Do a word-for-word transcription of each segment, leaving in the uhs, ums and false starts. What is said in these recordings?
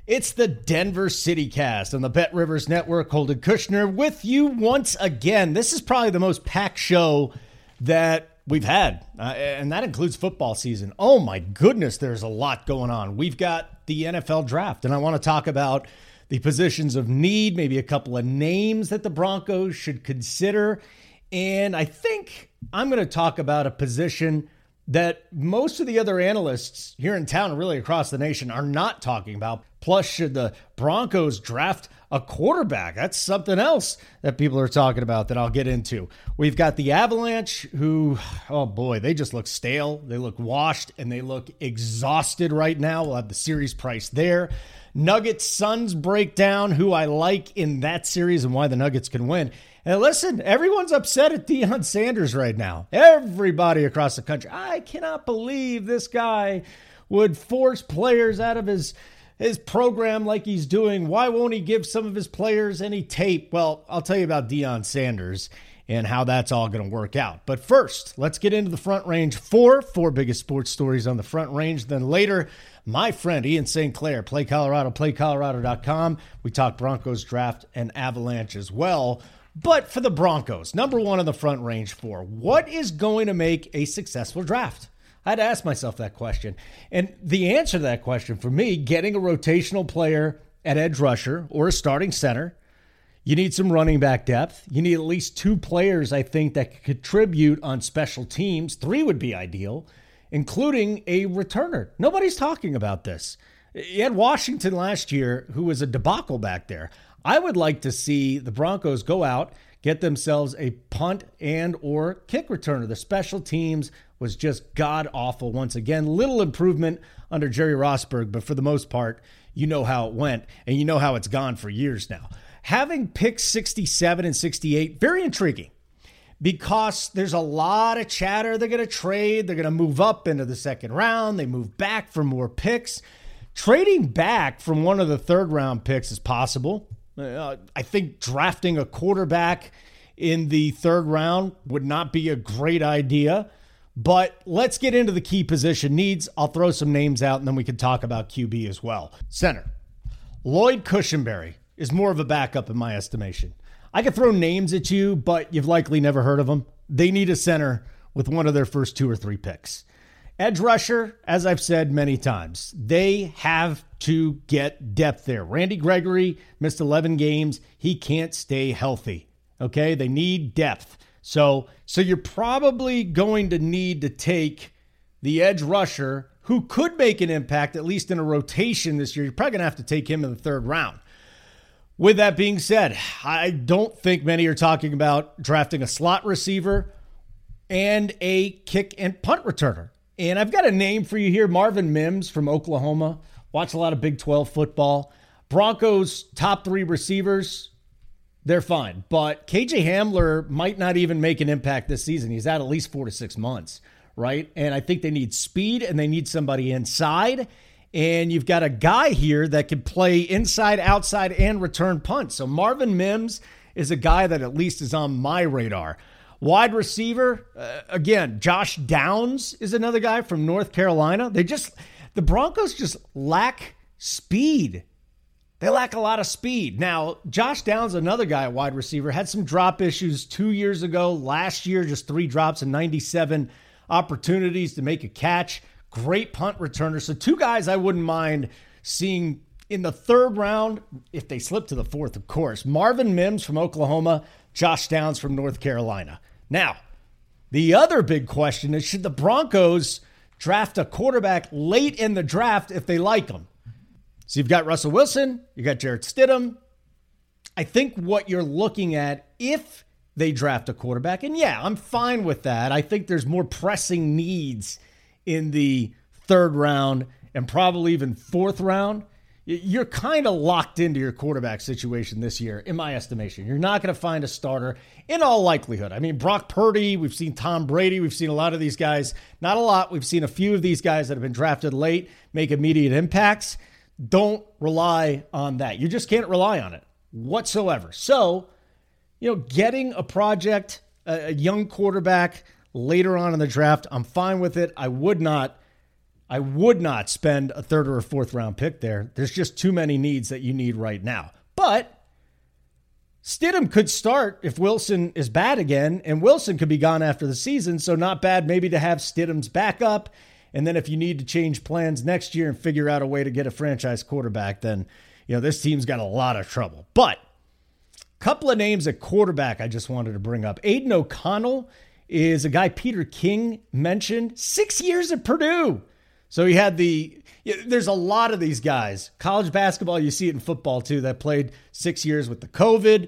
It's the Denver City Cast on the Bet Rivers Network. Holden Kushner with you once again. This is probably the most packed show that we've had, uh, and that includes football season. Oh my goodness, there's a lot going on. We've got the N F L draft, and I want to talk about the positions of need, maybe a couple of names that the Broncos should consider. And I think I'm going to talk about a position that most of the other analysts here in town and really across the nation are not talking about. Plus, should the Broncos draft a quarterback? That's something else that people are talking about that I'll get into. We've got the Avalanche who, oh boy, they just look stale. They look washed and they look exhausted right now. We'll have the series price there. Nuggets Suns breakdown, who I like in that series and why the Nuggets can win. And listen, everyone's upset at Deion Sanders right now. Everybody across the country. I cannot believe this guy would force players out of his, his program like he's doing. Why won't he give some of his players any tape? Well, I'll tell you about Deion Sanders and how that's all going to work out. But first, let's get into the Front Range four. Four biggest sports stories on the Front Range. Then later, my friend Ian Saint Clair, Play Colorado, play colorado dot com. We talk Broncos draft and Avalanche as well. But for the Broncos, number one on the Front Range four, what is going to make a successful draft? I had to ask myself that question. And the answer to that question for me, getting a rotational player at edge rusher or a starting center. You need some running back depth. You need at least two players, I think, that could contribute on special teams. Three would be ideal, including a returner. Nobody's talking about this. You had Washington last year, who was a debacle back there. I would like to see the Broncos go out, get themselves a punt and or kick returner. The special teams was just god-awful once again. Little improvement under Jerry Rosburg, but for the most part, you know how it went, and you know how it's gone for years now. Having picks sixty-seven and sixty-eight, very intriguing, because there's a lot of chatter. They're going to trade. They're going to move up into the second round. They move back for more picks. Trading back from one of the third-round picks is possible. Uh, I think drafting a quarterback in the third round would not be a great idea. But let's get into the key position needs. I'll throw some names out, and then we can talk about Q B as well. Center. Lloyd Cushenberry is more of a backup in my estimation. I could throw names at you, but you've likely never heard of them. They need a center with one of their first two or three picks. Edge rusher, as I've said many times, they have to get depth there. Randy Gregory missed eleven games. He can't stay healthy. Okay, they need depth. So, so you're probably going to need to take the edge rusher who could make an impact, at least in a rotation this year. You're probably going to have to take him in the third round. With that being said, I don't think many are talking about drafting a slot receiver and a kick and punt returner. And I've got a name for you here, Marvin Mims from Oklahoma. Watch a lot of Big twelve football. Broncos' top three receivers, they're fine. But K J Hamler might not even make an impact this season. He's out at least four to six months, right? And I think they need speed and they need somebody inside. And you've got a guy here that can play inside, outside, and return punts. So Marvin Mims is a guy that at least is on my radar. Wide receiver, uh, again, Josh Downs is another guy from North Carolina. They just, the Broncos just lack speed. They lack a lot of speed. Now, Josh Downs, another guy, a wide receiver, had some drop issues two years ago. Last year, just three drops and ninety-seven opportunities to make a catch. Great punt returner. So two guys I wouldn't mind seeing in the third round, if they slip to the fourth, of course. Marvin Mims from Oklahoma, Josh Downs from North Carolina. Now, the other big question is, should the Broncos draft a quarterback late in the draft if they like him? So you've got Russell Wilson, you got Jarrett Stidham. I think what you're looking at if they draft a quarterback, and yeah, I'm fine with that. I think there's more pressing needs in the third round and probably even fourth round. You're kind of locked into your quarterback situation this year, in my estimation. You're not going to find a starter in all likelihood. I mean, Brock Purdy, we've seen Tom Brady, we've seen a lot of these guys. Not a lot. We've seen a few of these guys that have been drafted late make immediate impacts. Don't rely on that. You just can't rely on it whatsoever. So, you know, getting a project, a young quarterback later on in the draft, I'm fine with it. I would not I would not spend a third or a fourth round pick there. There's just too many needs that you need right now. But Stidham could start if Wilson is bad again, and Wilson could be gone after the season, so not bad maybe to have Stidham's backup. And then if you need to change plans next year and figure out a way to get a franchise quarterback, then, you know, this team's got a lot of trouble. But a couple of names at quarterback I just wanted to bring up. Aiden O'Connell is a guy Peter King mentioned. Six years at Purdue. So he had the, there's a lot of these guys. College basketball, you see it in football too, that played six years with the COVID.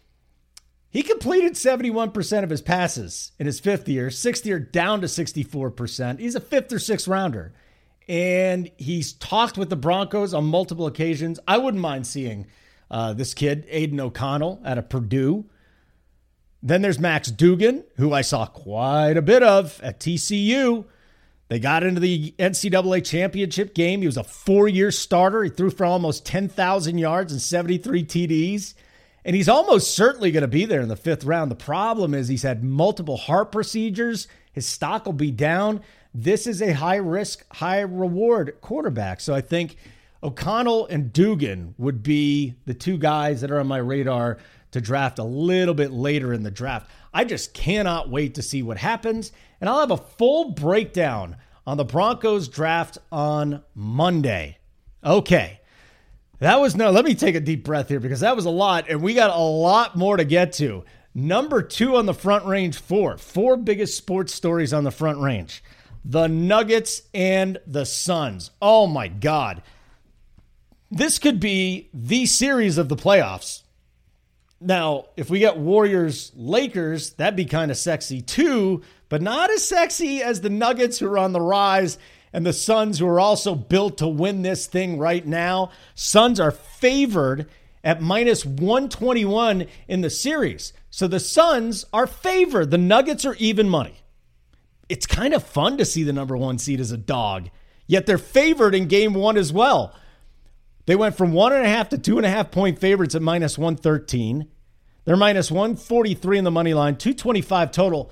He completed seventy-one percent of his passes in his fifth year, sixth year down to sixty-four percent. He's a fifth or sixth rounder. And he's talked with the Broncos on multiple occasions. I wouldn't mind seeing uh, this kid, Aiden O'Connell, out of Purdue. Then there's Max Duggan, who I saw quite a bit of at T C U. They got into the N C double A championship game. He was a four-year starter. He threw for almost ten thousand yards and seventy-three T Ds. And he's almost certainly going to be there in the fifth round. The problem is he's had multiple heart procedures. His stock will be down. This is a high-risk, high-reward quarterback. So I think O'Connell and Duggan would be the two guys that are on my radar to draft a little bit later in the draft. I just cannot wait to see what happens. And I'll have a full breakdown on the Broncos draft on Monday. Okay. That was no, let me take a deep breath here because that was a lot, and we got a lot more to get to. Number two on the Front Range four. Four biggest sports stories on the Front Range. The Nuggets and the Suns. Oh my God. This could be the series of the playoffs. Now, if we get Warriors-Lakers, that'd be kind of sexy too, but not as sexy as the Nuggets who are on the rise and the Suns who are also built to win this thing right now. Suns are favored at minus one twenty-one in the series. So the Suns are favored. The Nuggets are even money. It's kind of fun to see the number one seed as a dog, yet they're favored in game one as well. They went from one and a half to two and a half point favorites at minus one thirteen. They're minus one forty-three in the money line, two twenty-five total.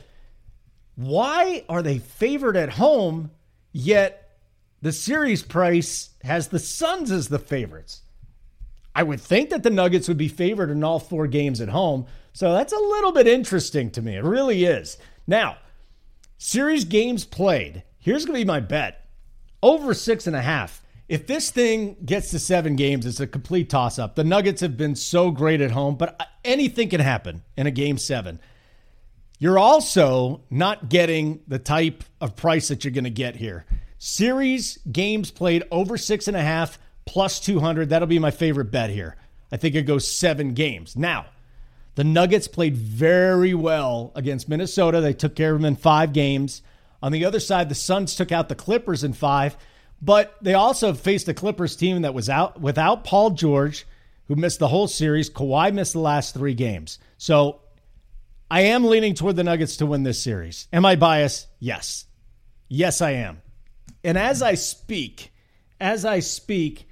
Why are they favored at home, yet the series price has the Suns as the favorites? I would think that the Nuggets would be favored in all four games at home. So that's a little bit interesting to me. It really is. Now, series games played. Here's going to be my bet. Over six and a half. If this thing gets to seven games, it's a complete toss-up. The Nuggets have been so great at home, but anything can happen in a game seven. You're also not getting the type of price that you're going to get here. Series games played over six and a half plus two hundred. That'll be my favorite bet here. I think it goes seven games. Now, the Nuggets played very well against Minnesota. They took care of them in five games. On the other side, the Suns took out the Clippers in five. But they also faced a Clippers team that was out without Paul George, who missed the whole series. Kawhi missed the last three games. So I am leaning toward the Nuggets to win this series. Am I biased? Yes. Yes, I am. And as I speak, as I speak,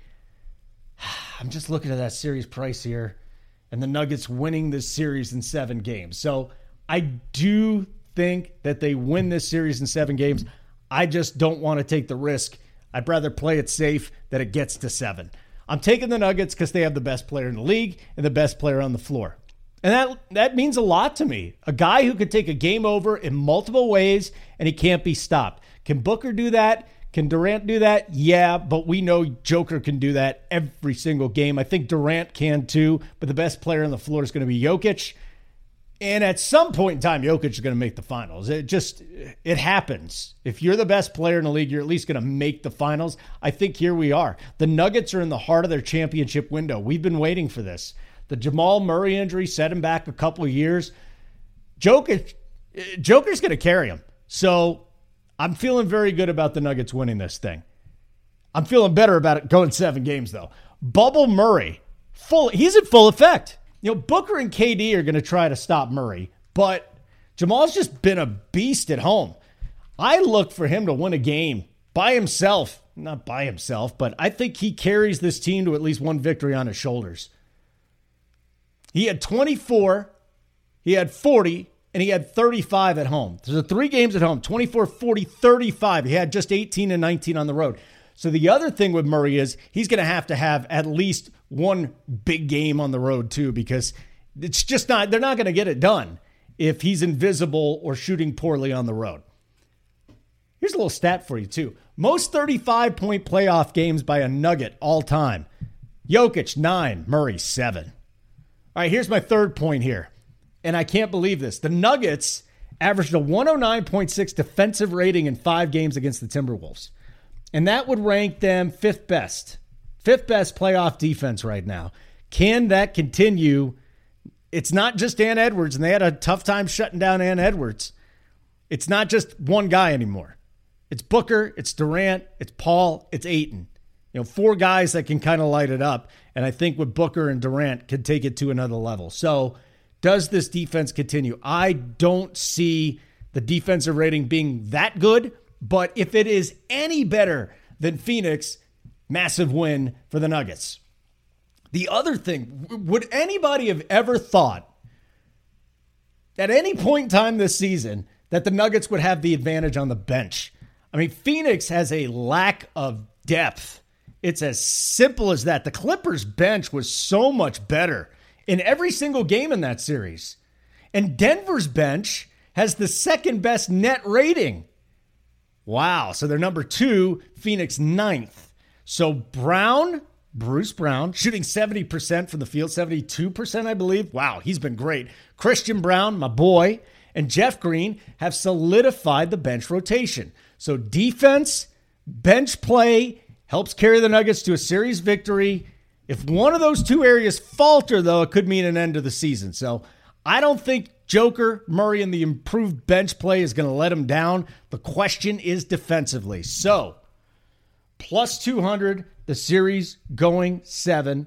I'm just looking at that series price here and the Nuggets winning this series in seven games. So I do think that they win this series in seven games. I just don't want to take the risk. I'd rather play it safe that it gets to seven. I'm taking the Nuggets because they have the best player in the league and the best player on the floor. And that that means a lot to me. A guy who could take a game over in multiple ways and he can't be stopped. Can Booker do that? Can Durant do that? Yeah, but we know Joker can do that every single game. I think Durant can too, but the best player on the floor is going to be Jokic. And at some point in time, Jokic is going to make the finals. It just, it happens. If you're the best player in the league, you're at least going to make the finals. I think here we are. The Nuggets are in the heart of their championship window. We've been waiting for this. The Jamal Murray injury set him back a couple of years. Jokic, Joker's going to carry him. So I'm feeling very good about the Nuggets winning this thing. I'm feeling better about it going seven games, though. Bubble Murray, full. he's in full effect. You know, Booker and K D are going to try to stop Murray, but Jamal's just been a beast at home. I look for him to win a game by himself. Not by himself, but I think he carries this team to at least one victory on his shoulders. He had twenty-four, he had forty, and he had thirty-five at home. So the three games at home, twenty-four, forty, thirty-five. He had just eighteen and nineteen on the road. So the other thing with Murray is he's going to have to have at least one big game on the road too, because it's just not, they're not going to get it done if he's invisible or shooting poorly on the road. Here's a little stat for you too. Most thirty-five point playoff games by a Nugget all time. Jokic, nine. Murray, seven. All right, here's my third point here. And I can't believe this. The Nuggets averaged a one oh nine point six defensive rating in five games against the Timberwolves. And that would rank them fifth best. Fifth best playoff defense right now. Can that continue? It's not just Ant Edwards, and they had a tough time shutting down Ant Edwards. It's not just one guy anymore. It's Booker, it's Durant, it's Paul, it's Ayton. You know, four guys that can kind of light it up. And I think with Booker and Durant could take it to another level. So does this defense continue? I don't see the defensive rating being that good. But if it is any better than Phoenix, massive win for the Nuggets. The other thing, would anybody have ever thought at any point in time this season that the Nuggets would have the advantage on the bench? I mean, Phoenix has a lack of depth. It's as simple as that. The Clippers bench was so much better in every single game in that series. And Denver's bench has the second best net rating. Wow. So they're number two, Phoenix ninth. So Brown, Bruce Brown, shooting seventy percent from the field, seventy-two percent, I believe. Wow, he's been great. Christian Brown, my boy, and Jeff Green have solidified the bench rotation. So defense, bench play helps carry the Nuggets to a series victory. If one of those two areas falter, though, it could mean an end to the season. So I don't think Joker, Murray, and the improved bench play is going to let him down. The question is defensively. So, plus two hundred, the series going seven.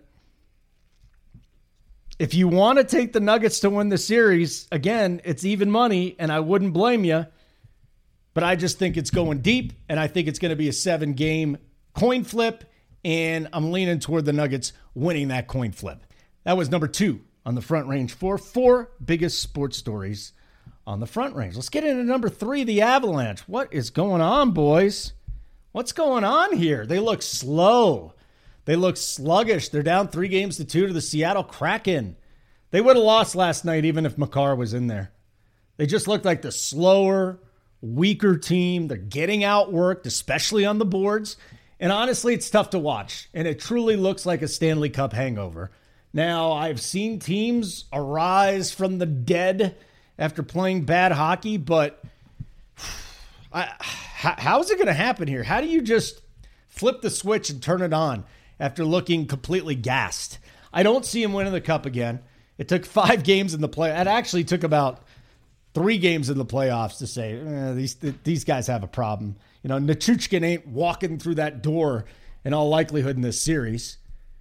If you want to take the Nuggets to win the series, again, it's even money, and I wouldn't blame you. But I just think it's going deep, and I think it's going to be a seven-game coin flip, and I'm leaning toward the Nuggets winning that coin flip. That was number two on the Front Range for four biggest sports stories on the Front Range. Let's get into number three, the Avalanche. What is going on, boys? What's going on here? They look slow. They look sluggish. They're down three games to two to the Seattle Kraken. They would have lost last night even if Makar was in there. They just looked like the slower, weaker team. They're getting outworked, especially on the boards. And honestly, it's tough to watch. And it truly looks like a Stanley Cup hangover. Now, I've seen teams arise from the dead after playing bad hockey, but I, how, how is it going to happen here? How do you just flip the switch and turn it on after looking completely gassed? I don't see him winning the cup again. It took five games in the play. It actually took about three games in the playoffs to say, eh, these these guys have a problem. You know, Nichushkin ain't walking through that door in all likelihood in this series.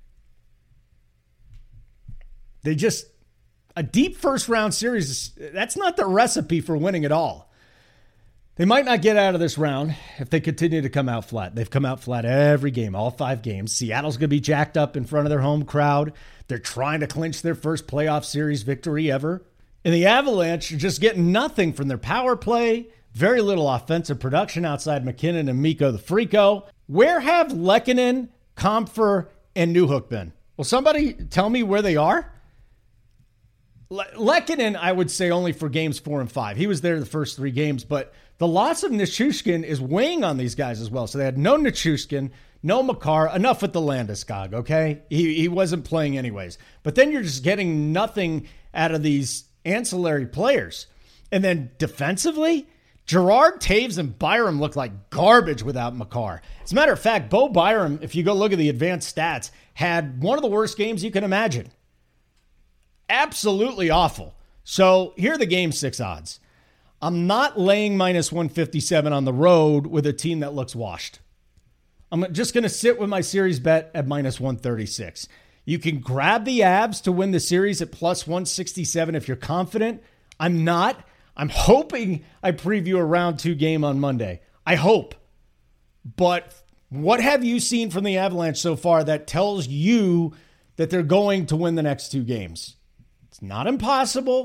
They just, a deep first round series, that's not the recipe for winning at all. They might not get out of this round if they continue to come out flat. They've come out flat every game, all five games. Seattle's going to be jacked up in front of their home crowd. They're trying to clinch their first playoff series victory ever. And the Avalanche are just getting nothing from their power play. Very little offensive production outside McKinnon and Mikko the Freako. Where have Lehkonen, Compher, and Newhook been? Will somebody tell me where they are? Le- Lehkonen, I would say only for games four and five. He was there the first three games, but the loss of Nichushkin is weighing on these guys as well. So they had no Nichushkin, no Makar, enough with the Landeskog, okay? He, he wasn't playing anyways. But then you're just getting nothing out of these ancillary players. And then defensively, Gerard, Taves, and Byram look like garbage without Makar. As a matter of fact, Bo Byram, if you go look at the advanced stats, had one of the worst games you can imagine. Absolutely awful. So here are the game six odds. I'm not laying minus one fifty-seven on the road with a team that looks washed. I'm just going to sit with my series bet at minus one thirty-six. You can grab the Avs to win the series at plus one sixty-seven if you're confident. I'm not. I'm hoping I preview a round two game on Monday. I hope. But what have you seen from the Avalanche so far that tells you that they're going to win the next two games? It's not impossible.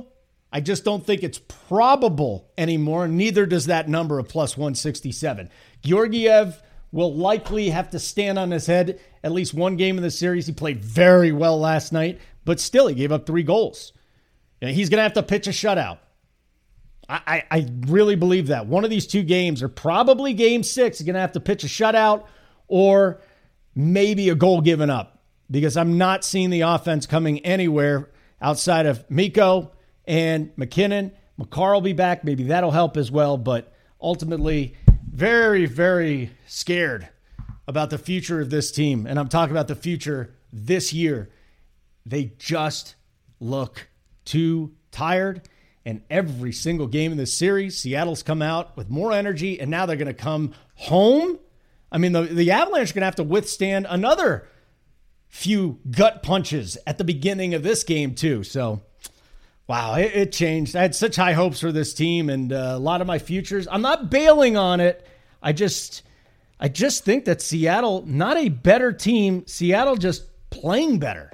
I just don't think it's probable anymore. Neither does that number of plus one sixty-seven. Georgiev will likely have to stand on his head at least one game in the series. He played very well last night, but still he gave up three goals. You know, he's going to have to pitch a shutout. I, I, I really believe that. One of these two games, or probably game six, he's going to have to pitch a shutout or maybe a goal given up, because I'm not seeing the offense coming anywhere outside of Mikko and McKinnon. McCarr will be back. Maybe that'll help as well, but ultimately very, very scared about the future of this team. And I'm talking about the future this year. They just look too tired. And every single game in this series, Seattle's come out with more energy, and now they're going to come home. I mean, the, the Avalanche are going to have to withstand another few gut punches at the beginning of this game, too. So, wow, it, it changed. I had such high hopes for this team, and uh, a lot of my futures. I'm not bailing on it. I just, I just think that Seattle, not a better team. Seattle just playing better.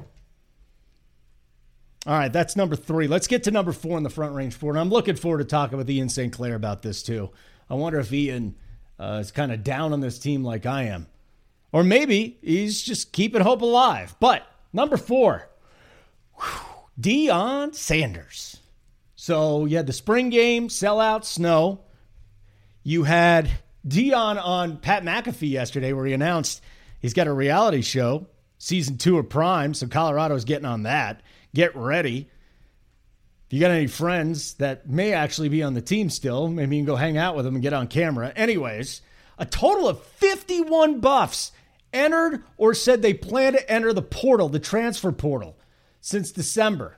All right, that's number three. Let's get to number four in the Front Range Four. And I'm looking forward to talking with Ian Saint Clair about this, too. I wonder if Ian uh, is kind of down on this team like I am. Or maybe he's just keeping hope alive. But number four, whew, Deion Sanders. So you had the spring game, sellout, snow. You had Deion on Pat McAfee yesterday where he announced he's got a reality show, season two of Prime, so Colorado's getting on that. Get ready. If you got any friends that may actually be on the team still, maybe you can go hang out with them and get on camera. Anyways, a total of fifty-one Buffs entered or said they plan to enter the portal, the transfer portal, since December.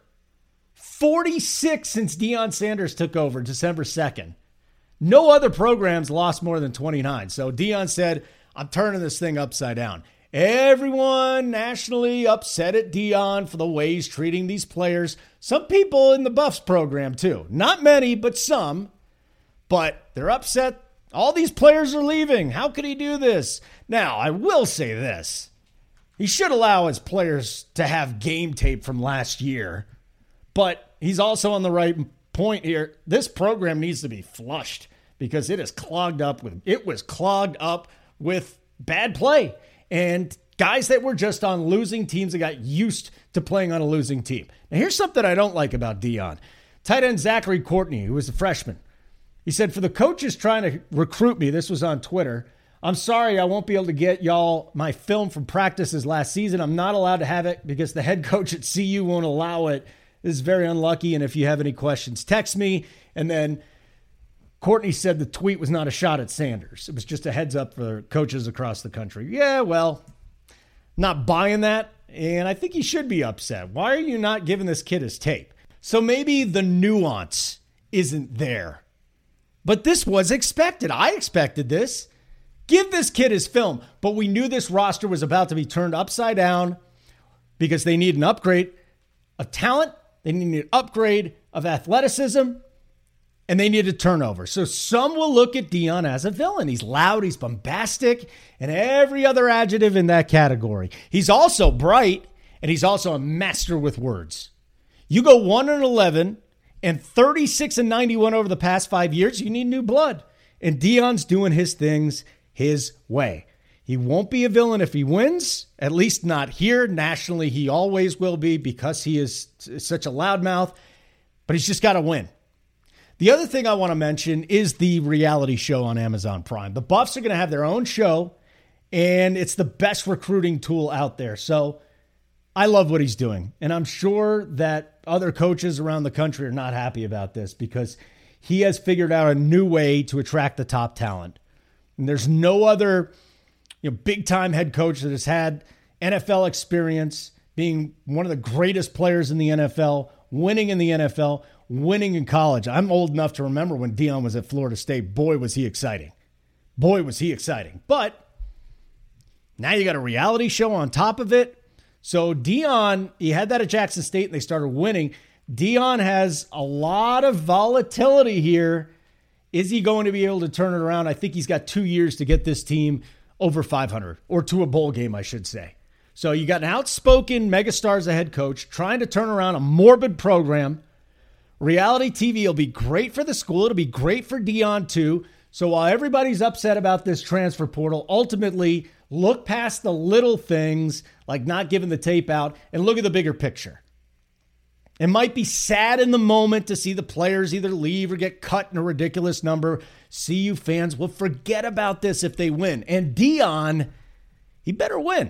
forty-six since Deion Sanders took over December second. No other programs lost more than twenty-nine. So Deion said, I'm turning this thing upside down. Everyone nationally upset at Deion for the way he's treating these players. Some people in the Buffs program, too. Not many, but some. But they're upset. All these players are leaving. How could he do this? Now, I will say this. He should allow his players to have game tape from last year. But he's also on the right point here. This program needs to be flushed because it is clogged up with, it was clogged up with bad play. And guys that were just on losing teams that got used to playing on a losing team. Now, here's something I don't like about Deion. Tight end Zachary Courtney, who was a freshman. He said, for the coaches trying to recruit me, this was on Twitter, I'm sorry I won't be able to get y'all my film from practices last season. I'm not allowed to have it because the head coach at C U won't allow it. This is very unlucky, and if you have any questions, text me. And then Courtney said the tweet was not a shot at Sanders. It was just a heads up for coaches across the country. Yeah, well, not buying that, and I think he should be upset. Why are you not giving this kid his tape? So maybe the nuance isn't there. But this was expected. I expected this. Give this kid his film. But we knew this roster was about to be turned upside down because they need an upgrade of talent. They need an upgrade of athleticism. And they need a turnover. So some will look at Deion as a villain. He's loud, he's bombastic, and every other adjective in that category. He's also bright, and he's also a master with words. You go one and eleven and thirty-six and ninety-one over the past five years, you need new blood. And Deion's doing his things his way. He won't be a villain if he wins, at least not here. Nationally, he always will be because he is such a loudmouth, but he's just got to win. The other thing I want to mention is the reality show on Amazon Prime. The Buffs are going to have their own show, and it's the best recruiting tool out there. So I love what he's doing, and I'm sure that other coaches around the country are not happy about this because he has figured out a new way to attract the top talent. And there's no other, you know, big-time head coach that has had N F L experience, being one of the greatest players in the N F L, winning in the N F L, winning in college. I'm old enough to remember when Deion was at Florida State. Boy, was he exciting. Boy, was he exciting. But now you got a reality show on top of it. So Deion, he had that at Jackson State, and they started winning. Deion has a lot of volatility here. Is he going to be able to turn it around? I think he's got two years to get this team over five hundred, or to a bowl game, I should say. So you got an outspoken megastar as a head coach trying to turn around a morbid program. Reality T V will be great for the school. It'll be great for Deion too. So while everybody's upset about this transfer portal, ultimately look past the little things like not giving the tape out and look at the bigger picture. It might be sad in the moment to see the players either leave or get cut in a ridiculous number. C U fans will forget about this if they win. And Deion, he better win.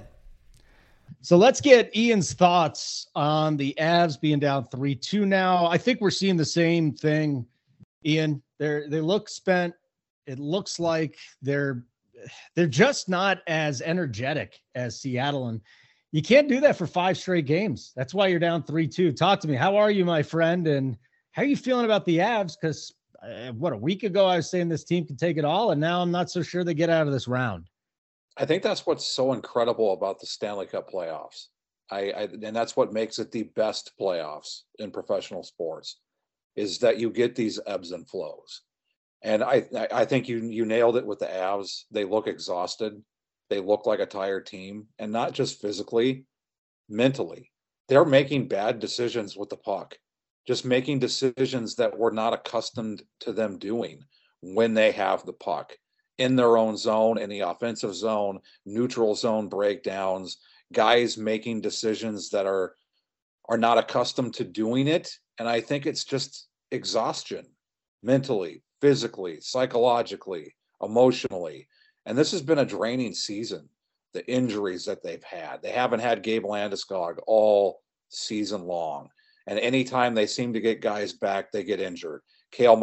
So let's get Ian's thoughts on the Avs being down three two now. I think we're seeing the same thing, Ian. They're, they look spent. It looks like they're they're just not as energetic as Seattle. And you can't do that for five straight games. That's why you're down three two. Talk to me. How are you, my friend? And how are you feeling about the Avs? Because, uh, what, a week ago I was saying this team can take it all, and now I'm not so sure they get out of this round. I think that's what's so incredible about the Stanley Cup playoffs. I, I and that's what makes it the best playoffs in professional sports, is that you get these ebbs and flows. And I I think you you nailed it with the Avs. They look exhausted. They look like a tired team, and not just physically, mentally. They're making bad decisions with the puck, just making decisions that we're not accustomed to them doing when they have the puck in their own zone, in the offensive zone, neutral zone breakdowns, guys making decisions that are are not accustomed to doing it. And I think it's just exhaustion mentally, physically, psychologically, emotionally. And this has been a draining season, the injuries that they've had. They haven't had Gabe Landeskog all season long. And anytime they seem to get guys back, they get injured. Cale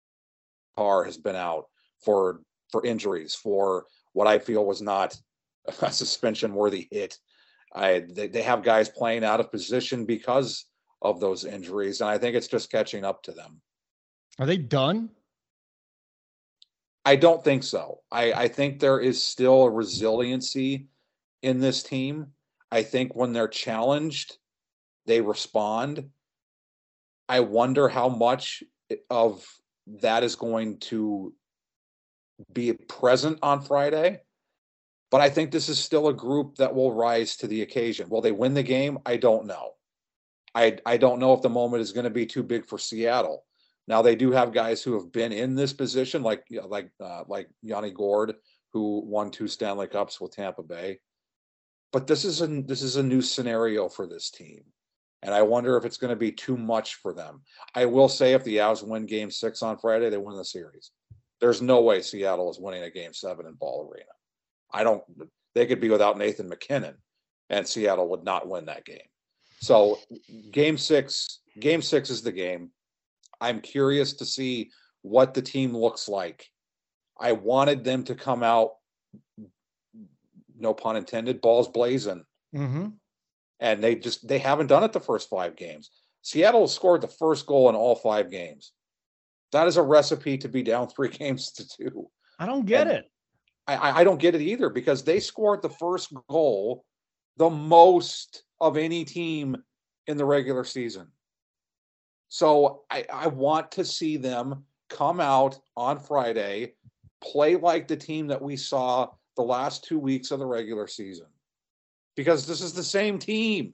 Makar has been out for for injuries, for what I feel was not a suspension-worthy hit. I they, they have guys playing out of position because of those injuries, and I think it's just catching up to them. Are they done? I don't think so. I, I think there is still a resiliency in this team. I think when they're challenged, they respond. I wonder how much of that is going to be present on Friday. But I think this is still a group that will rise to the occasion. Will they win the game? I don't know. I, I don't know if the moment is going to be too big for Seattle. Now, they do have guys who have been in this position, like like uh, like Yanni Gourde, who won two Stanley Cups with Tampa Bay. But this is a this is a new scenario for this team, and I wonder if it's going to be too much for them. I will say, if the Avs win Game Six on Friday, they win the series. There's no way Seattle is winning a Game Seven in Ball Arena. I don't. They could be without Nathan McKinnon, and Seattle would not win that game. So, Game Six, Game Six is the game. I'm curious to see what the team looks like. I wanted them to come out, no pun intended, balls blazing. Mm-hmm. And they just, they haven't done it the first five games. Seattle scored the first goal in all five games. That is a recipe to be down three games to two. I don't get and it. I, I don't get it either, because they scored the first goal the most of any team in the regular season. So I, I want to see them come out on Friday, play like the team that we saw the last two weeks of the regular season, because this is the same team.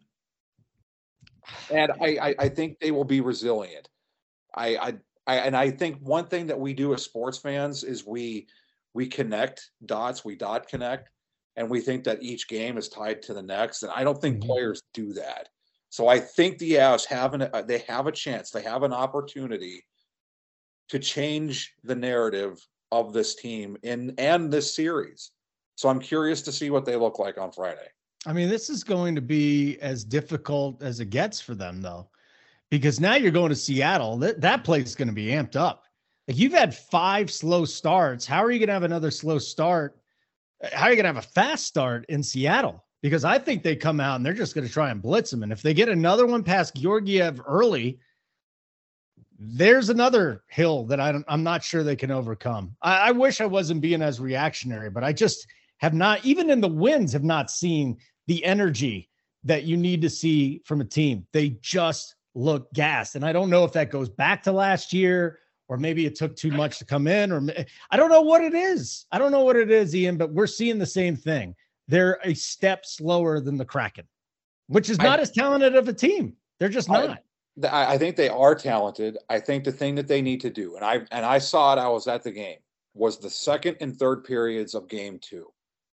And I, I, I think they will be resilient. I, I, I, and I think one thing that we do as sports fans is we, we connect dots, we dot connect, and we think that each game is tied to the next. And I don't think mm-hmm. players do that. So I think the Avs have an, uh, they have a chance, they have an opportunity to change the narrative of this team in and this series. So I'm curious to see what they look like on Friday. I mean, this is going to be as difficult as it gets for them, though, because now you're going to Seattle. That, that place is going to be amped up. Like, you've had five slow starts. How are you going to have another slow start? How are you going to have a fast start in Seattle? Because I think they come out and they're just going to try and blitz them. And if they get another one past Georgiev early, there's another hill that I don't, I'm not sure they can overcome. I, I wish I wasn't being as reactionary, but I just have not, even in the wins, have not seen the energy that you need to see from a team. They just look gassed. And I don't know if that goes back to last year, or maybe it took too much to come in, or I don't know what it is. I don't know what it is, Ian, but we're seeing the same thing. They're a step slower than the Kraken, which is not I, as talented of a team. They're just not. I think they are talented. I think the thing that they need to do, and I and I saw it, I was at the game, was the second and third periods of game two.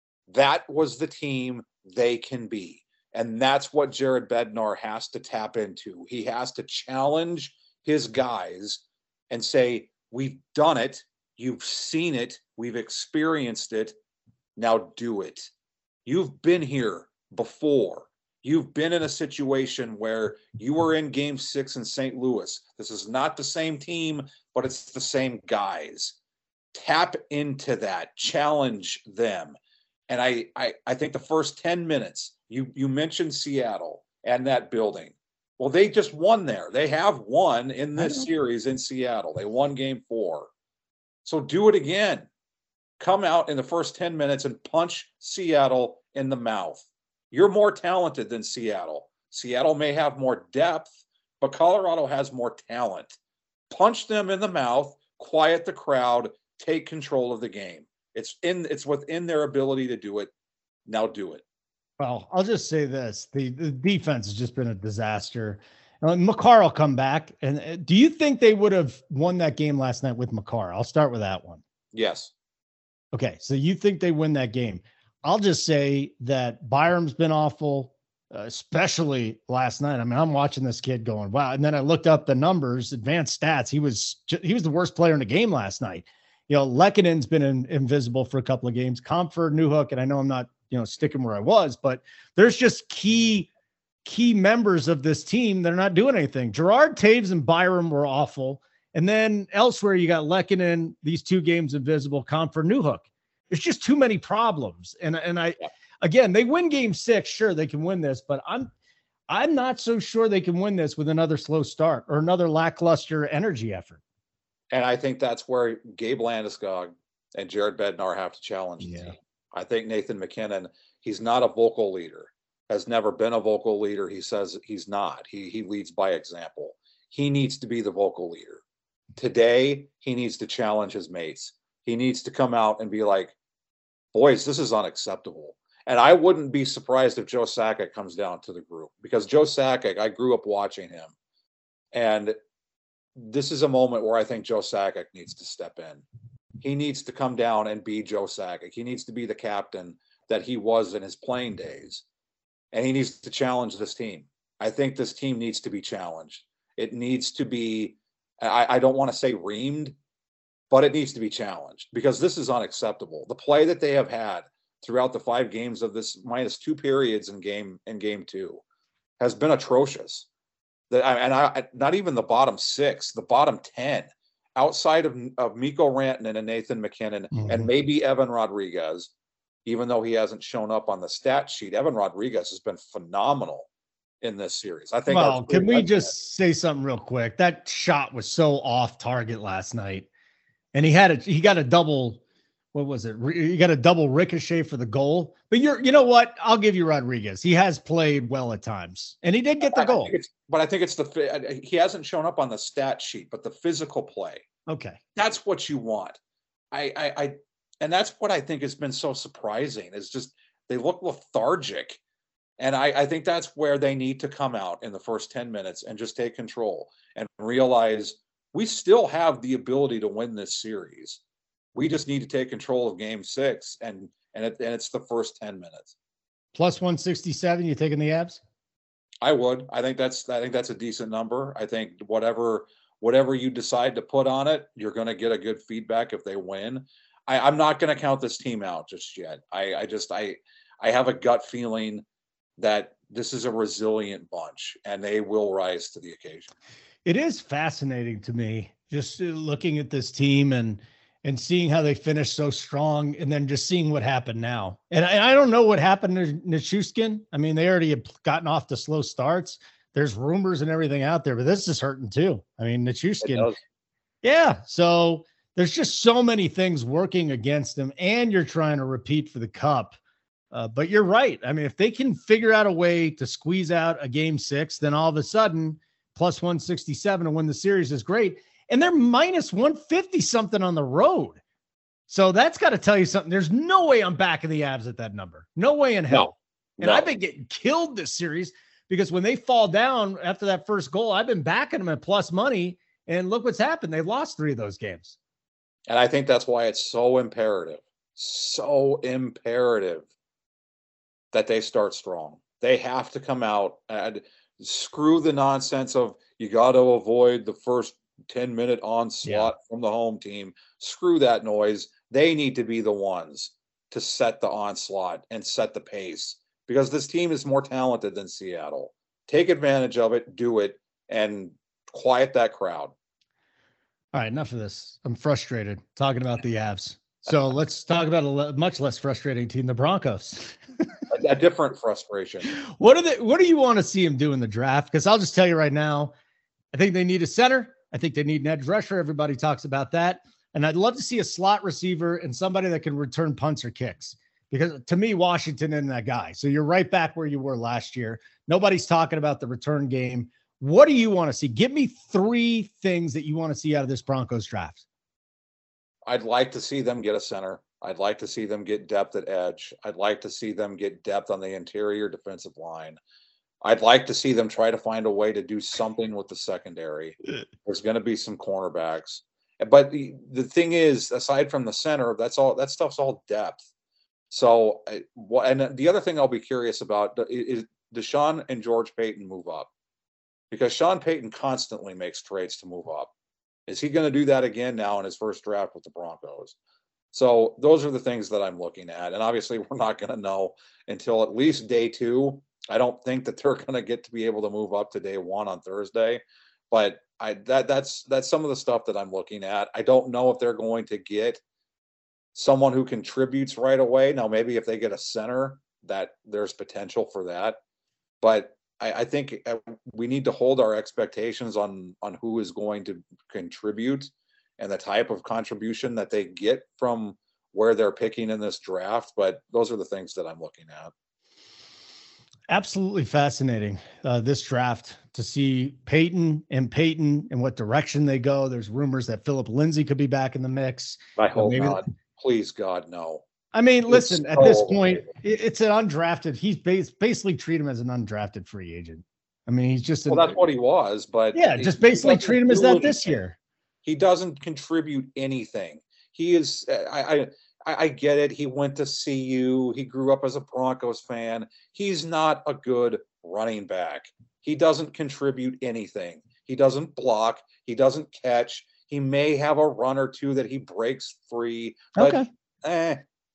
That was the team they can be. And that's what Jared Bednar has to tap into. He has to challenge his guys and say, we've done it. You've seen it. We've experienced it. Now do it. You've been here before. You've been in a situation where you were in game six in Saint Louis. This is not the same team, but it's the same guys. Tap into that, challenge them. And I, I, I think the first ten minutes, you, you mentioned Seattle and that building. Well, they just won there. They have won in this series in Seattle. They won game four. So do it again. Come out in the first ten minutes and punch Seattle in the mouth. You're more talented than Seattle. Seattle may have more depth, but Colorado has more talent. Punch them in the mouth, quiet the crowd, take control of the game. It's in. It's within their ability to do it. Now do it. Well, I'll just say this. The, the defense has just been a disaster. Uh, Makar will come back. And uh, do you think they would have won that game last night with Makar? I'll start with that one. Yes. Okay, so you think they win that game. I'll just say that Byram's been awful, uh, especially last night. I mean, I'm watching this kid going, wow. And then I looked up the numbers, advanced stats. He was he was the worst player in the game last night. You know, Lekkonen's been in, invisible for a couple of games. Comfort, Newhook, and I know I'm not, you know, sticking where I was, but there's just key key members of this team that are not doing anything. Gerard, Taves, and Byram were awful. And then elsewhere, you got Lekkonen, these two games invisible, Comfort, Newhook. There's just too many problems. And and I, again, they win game six. Sure, they can win this, but I'm I'm not so sure they can win this with another slow start or another lackluster energy effort. And I think that's where Gabe Landeskog and Jared Bednar have to challenge the Yeah. team. I think Nathan MacKinnon, he's not a vocal leader, has never been a vocal leader. He says he's not. He he leads by example. He needs to be the vocal leader. Today, he needs to challenge his mates. He needs to come out and be like, boys, this is unacceptable. And I wouldn't be surprised if Joe Sakic comes down to the group, because Joe Sakic, I grew up watching him. And this is a moment where I think Joe Sakic needs to step in. He needs to come down and be Joe Sakic. He needs to be the captain that he was in his playing days. And he needs to challenge this team. I think this team needs to be challenged. It needs to be, I, I don't want to say reamed, but it needs to be challenged, because this is unacceptable. The play that they have had throughout the five games of this minus two periods in game in game two has been atrocious. That and I not even the bottom six, the bottom ten, outside of of Mikko Rantanen and Nathan MacKinnon, mm-hmm. and maybe Evan Rodriguez, even though he hasn't shown up on the stat sheet. Evan Rodriguez has been phenomenal in this series. I think. Well, can we just say something real quick? That shot was so off target last night. And he had a he got a double, what was it? He got a double ricochet for the goal. But you're, you know what? I'll give you Rodriguez. He has played well at times, and he did get the goal. I but I think it's the he hasn't shown up on the stat sheet, but the physical play. Okay, that's what you want. I, I, I and that's what I think has been so surprising. Is just they look lethargic, and I, I think that's where they need to come out in the first ten minutes and just take control and realize, we still have the ability to win this series. We just need to take control of game six, and and, it, and it's the first ten minutes. Plus one sixty-seven, you taking the Abs? I would. I think that's I think that's a decent number. I think whatever whatever you decide to put on it, you're going to get a good feedback if they win. I, I'm not going to count this team out just yet. I, I just I I have a gut feeling that this is a resilient bunch, and they will rise to the occasion. It is fascinating to me just looking at this team and and seeing how they finished so strong, and then just seeing what happened now. And I, I don't know what happened to Nichushkin. I mean, they already have gotten off to slow starts. There's rumors and everything out there, but this is hurting too. I mean, Nichushkin. Yeah. So there's just so many things working against him, and you're trying to repeat for the cup. Uh, but you're right. I mean, if they can figure out a way to squeeze out a game six, then all of a sudden plus one sixty-seven to win the series is great. And they're minus one fifty something on the road. So that's got to tell you something. There's no way I'm backing the Abs at that number. No way in hell. No, and no. I've been getting killed this series because when they fall down after that first goal, I've been backing them at plus money, and look what's happened. They've lost three of those games. And I think that's why it's so imperative, so imperative that they start strong. They have to come out and screw the nonsense of you got to avoid the first ten minute onslaught yeah. from the home team. Screw that noise. They need to be the ones to set the onslaught and set the pace, because this team is more talented than Seattle. Take advantage of it, do it, and quiet that crowd. All right, enough of this. I'm frustrated talking about the Avs. So let's talk about a le- much less frustrating team, the Broncos. a, a different frustration. What do they? What do you want to see them do in the draft? Because I'll just tell you right now, I think they need a center. I think they need an edge rusher. Everybody talks about that. And I'd love to see a slot receiver and somebody that can return punts or kicks. Because to me, Washington isn't that guy. So you're right back where you were last year. Nobody's talking about the return game. What do you want to see? Give me three things that you want to see out of this Broncos draft. I'd like to see them get a center. I'd like to see them get depth at edge. I'd like to see them get depth on the interior defensive line. I'd like to see them try to find a way to do something with the secondary. There's going to be some cornerbacks. But the, the thing is, aside from the center, that's all, that stuff's all depth. So, and the other thing I'll be curious about is, does Sean and George Paton move up? Because Sean Payton constantly makes trades to move up. Is he going to do that again now in his first draft with the Broncos? So those are the things that I'm looking at. And obviously we're not going to know until at least day two. I don't think that they're going to get to be able to move up to day one on Thursday. But I that that's that's some of the stuff that I'm looking at. I don't know if they're going to get someone who contributes right away. Now, maybe if they get a center, that there's potential for that. But I, I think we need to hold our expectations on on who is going to contribute and the type of contribution that they get from where they're picking in this draft. But those are the things that I'm looking at. Absolutely fascinating, uh, this draft, to see Peyton and Peyton and what direction they go. There's rumors that Philip Lindsay could be back in the mix. I hope maybe not. Please, God, no. I mean, listen, so at this point, it's an undrafted. He's bas- basically treat him as an undrafted free agent. I mean, he's just. Well, an, that's what he was, but. Yeah, just basically treat him as that this year. He doesn't contribute anything. He is, I, I, I get it. He went to C U. He grew up as a Broncos fan. He's not a good running back. He doesn't contribute anything. He doesn't block. He doesn't catch. He may have a run or two that he breaks free. But, okay. Eh,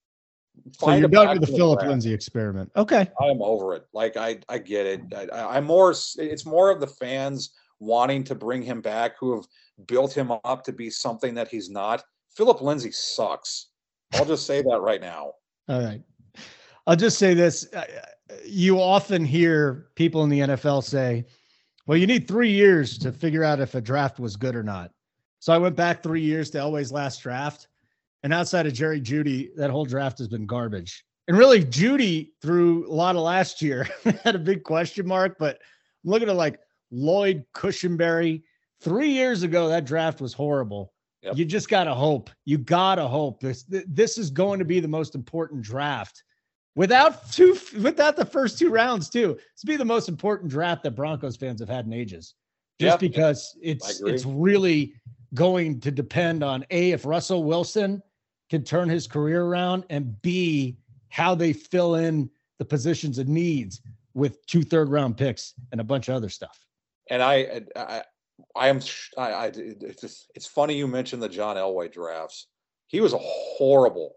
so you're done with the Philip Lindsay experiment. Okay. I'm over it. Like, I, I get it. I, I'm more, it's more of the fans wanting to bring him back who have built him up to be something that he's not. Philip Lindsay sucks. I'll just say that right now. All right. I'll just say this. You often hear people in the N F L say, well, you need three years to figure out if a draft was good or not. So I went back three years to Elway's last draft. And outside of Jerry Jeudy, that whole draft has been garbage. And really, Jeudy, through a lot of last year, had a big question mark. But I'm looking at like Lloyd Cushenberry. Three years ago, that draft was horrible. Yep. You just got to hope. You got to hope. This this is going to be the most important draft. Without two, without the first two rounds, too. It's be the most important draft that Broncos fans have had in ages. Just yep. because it's it's really going to depend on, A, if Russell Wilson can turn his career around, and B, how they fill in the positions of needs with two third round picks and a bunch of other stuff. And I, I, I am, I, I it's, just, it's funny you mentioned the John Elway drafts. He was a horrible,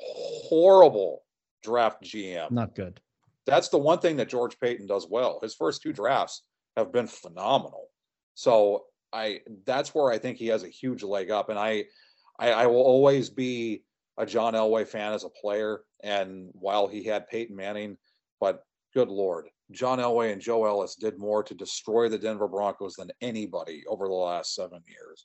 horrible draft G M. Not good. That's the one thing that George Paton does well. His first two drafts have been phenomenal. So I, that's where I think he has a huge leg up. And I, I, I will always be a John Elway fan as a player. And while he had Peyton Manning, but good Lord, John Elway and Joe Ellis did more to destroy the Denver Broncos than anybody over the last seven years.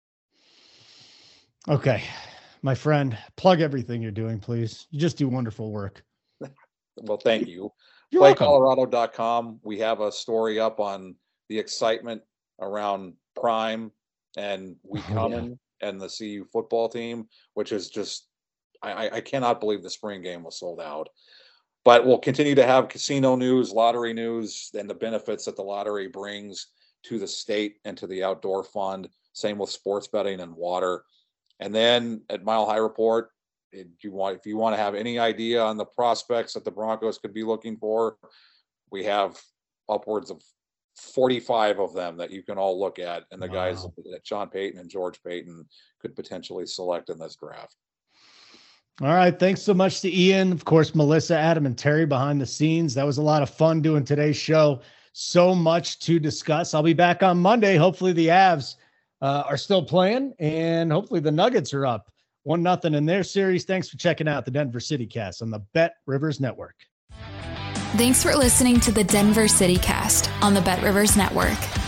Okay, my friend, plug everything you're doing, please. You just do wonderful work. Well, thank you. You're play welcome. colorado dot com. We have a story up on the excitement around Prime and we Oh, coming and the C U football team, which is just, I, I cannot believe the spring game was sold out. but we'll continue to have casino news, lottery news, and the benefits that the lottery brings to the state and to the outdoor fund. Same with sports betting and water. And then at Mile High Report, if you want, if you want to have any idea on the prospects that the Broncos could be looking for, we have upwards of forty-five of them that you can all look at, and the wow. guys that Sean Payton and George Payton could potentially select in this draft. All right. Thanks so much to Ian. Of course, Melissa, Adam, and Terry behind the scenes. That was a lot of fun doing today's show. So much to discuss. I'll be back on Monday. Hopefully the Avs uh, are still playing, and hopefully the Nuggets are up one nothing in their series. Thanks for checking out the Denver City Cast on the Bet Rivers Network. Thanks for listening to the Denver City Cast on the Bet Rivers Network.